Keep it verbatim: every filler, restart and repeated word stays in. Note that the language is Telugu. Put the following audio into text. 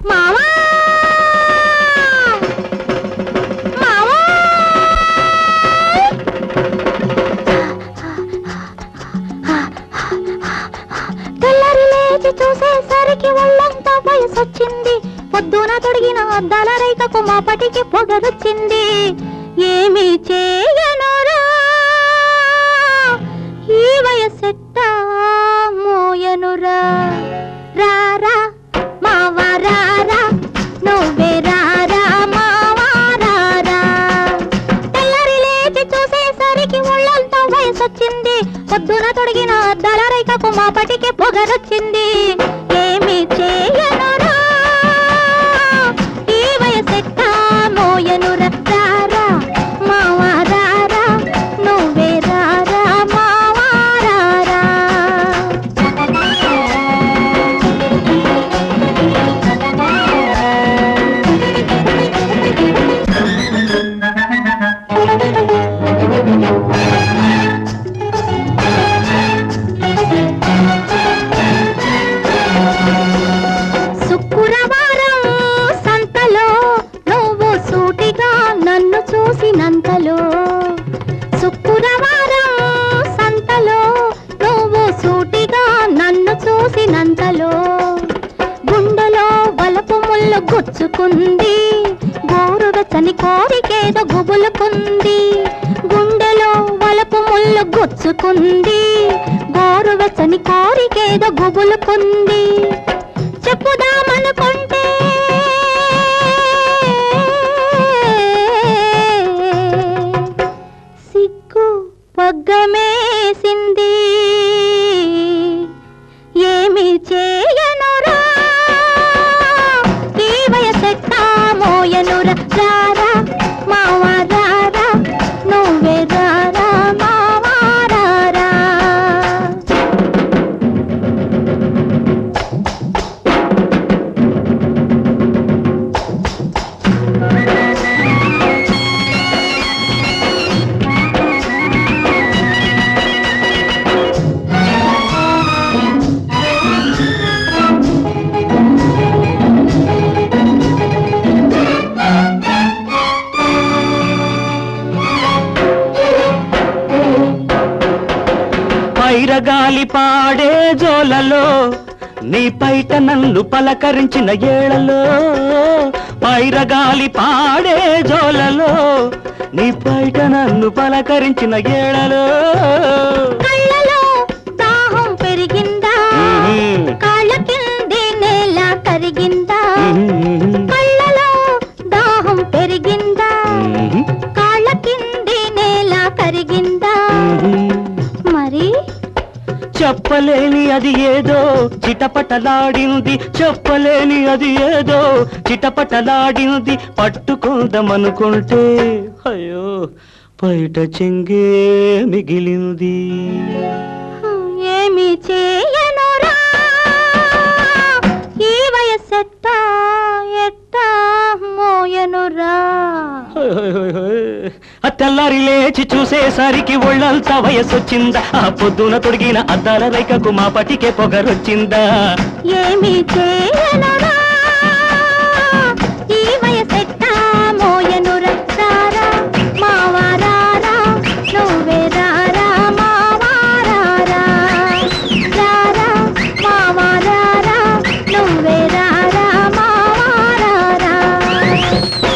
మావా మావా తెల్లారి లేచి చూసేసరికి ఒళ్ళంతా వయసొచ్చింది. పొద్దున తొడిగిన అద్దాల రైకకు మా పటికి పొగరొచ్చింది. ఏమి చేయనురా ఈ వయసెట్టా మోయనురా. రారా మావా రారా నువ్వే రారా మావా రారా. తెల్లారి లేచి చూసేసరికి ఒళ్ళంతా వయసొచ్చింది. పొద్దున తొడిగిన అద్దాల రైకకు మా పటికి పొగరొచ్చింది. ఏమి చేయనురా ఈ వయసెట్టా మోయనురా. రారా మావా రారా నువ్వే రారా మావా రారా. శుక్రవారం సంతలో నువ్వు సూటిగా నన్ను చూసినంతలో. శుక్రవారం సంతలో నువ్వు సూటిగా నన్ను చూసినంతలో గుండెలో వలపు ముళ్ళు గుచ్చుకుంది. గోరువెచ్చని కోరికేదో గుబులుకుంది. గుండెలో వలపు ముళ్ళు గుచ్చుకుంది. గోరువెచ్చని కోరికేదో గుబులుకుంది. చెప్పుదామనుకుంటే సిగ్గు పగ్గమేసింది. ఏమి చేయనురా ఈ వయసెట్టా మోయనురా. రారా మావా రారా నువ్వే రారా మావా రారా. పైరగాలి పాడే జోలలో నీ పైట నన్ను పలకరించిన ఏళలో. పైరగాలి పాడే జోలలో నీ పైట నన్ను పలకరించిన ఏళలో. కళ్ళలో దాహం పెరిగిందా కాళ్ళ కింది నేల కరిగిందా. కళ్ళలో దాహం పెరిగిందా కాళ్ళ కింది నేల కరిగిందా. మరి చెప్పలేని అది ఏదో చిటపటలాడింది. చెప్పలేని అది ఏదో చిటపటలాడింది. పట్టుకుందామనుకుంటే అయ్యో బయట చెంగే మిగిలింది. ఏమి చేయనురా ఈ వయసెట్టా ఎట్టా మోయనురా. ఆ తెల్లారి లేచి చూసేసరికి ఒళ్ళంతా వయసొచ్చిందా. ఆ పొద్దున తొడిగిన అద్దాల రైకకు మా పటికే పొగరొచ్చిందా. ఏమి చేయనురా ఈ వయసెట్టా మోయనురా. రారా మావా రారా నువ్వే రారా మావా రారా. రారా మావా రారా నువ్వే రారా మావా రారా.